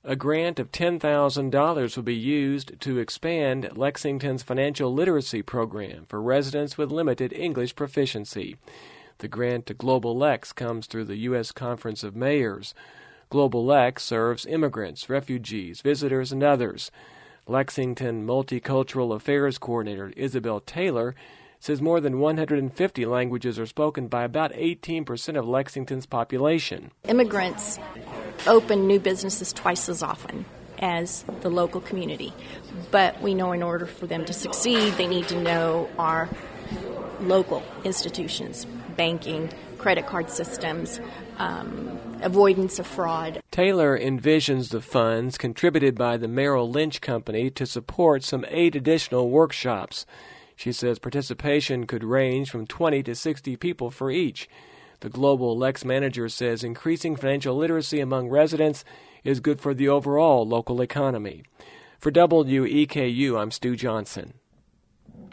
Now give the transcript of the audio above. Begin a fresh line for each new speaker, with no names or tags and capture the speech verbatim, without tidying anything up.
A grant of ten thousand dollars will be used to expand Lexington's financial literacy program for residents with limited English proficiency. The grant to Global Lex comes through the U S Conference of Mayors. Global Lex serves immigrants, refugees, visitors, and others. Lexington Multicultural Affairs Coordinator Isabel Taylor says more than one hundred fifty languages are spoken by about eighteen percent of Lexington's population.
Immigrants open new businesses twice as often as the local community. But we know in order for them to succeed, they need to know our local institutions, banking, credit card systems, um, avoidance of fraud.
Taylor envisions the funds contributed by the Merrill Lynch Company to support some eight additional workshops. She says participation could range from twenty to sixty people for each. The Global Lex manager says increasing financial literacy among residents is good for the overall local economy. For W E K U, I'm Stu Johnson.